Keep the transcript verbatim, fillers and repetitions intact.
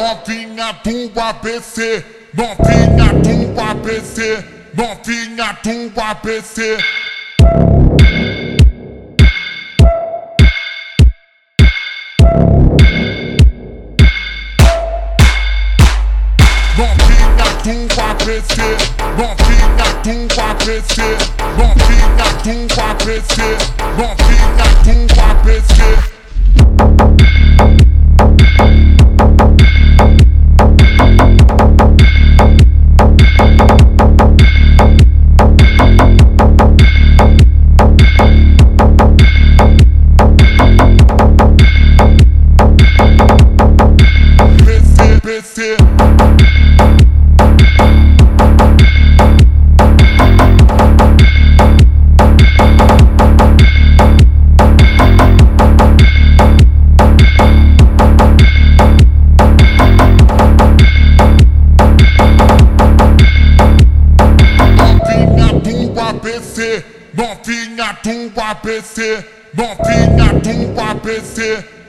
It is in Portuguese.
novinha do A B C, novinha do A B C, novinha do A B C. Novinha do A B C, novinha do A B C, novinha do A B C, novinha do A B C. B C. Novinha do A B C, novinha do A B C, novinha do A B C.